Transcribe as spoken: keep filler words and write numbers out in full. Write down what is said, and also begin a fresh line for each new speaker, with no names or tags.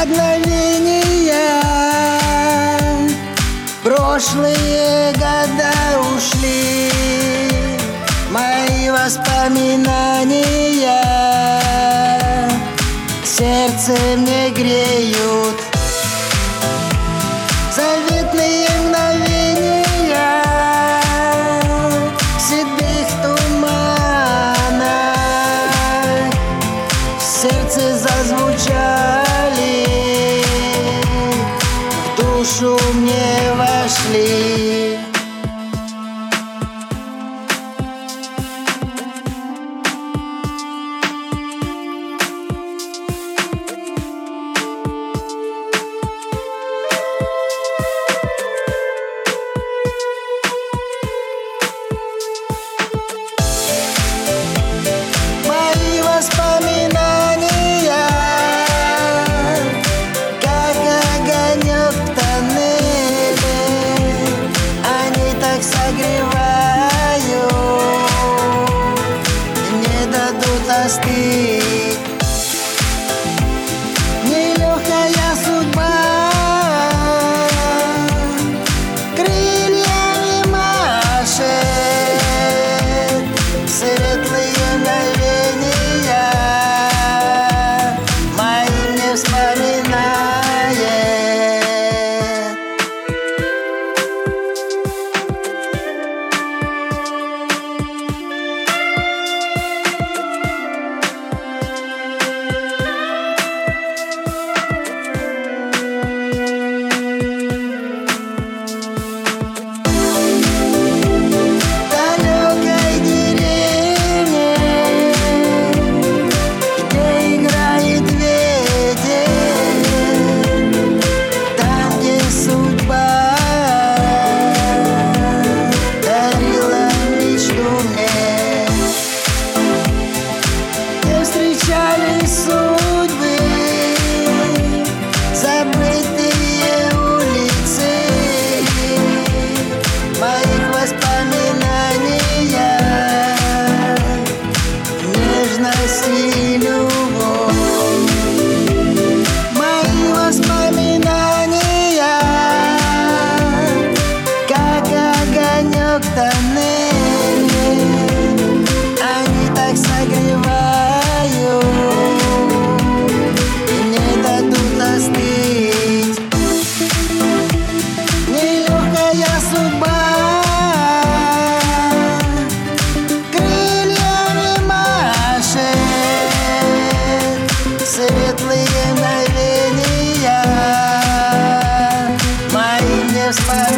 мгновения, прошлые года ушли, мои воспоминания сердце мне греют. Заветные мгновения в седых туманах в сердце зазвучали, в душу мне вошли.
Воспоминания, как огонек в тоннеле, они так согревают, не дадут остыть. Нелегкая судьба крыльями машет, светлые мгновения вспоминает.
В далекой деревне, где играет судьбы, забытые улицы моих воспоминания, нежность и любовь. Мои воспоминания, как огонек в тоннеле, они так согревают, нелегкая судьба крыльями машет, светлые мгновения мои не вспоминают.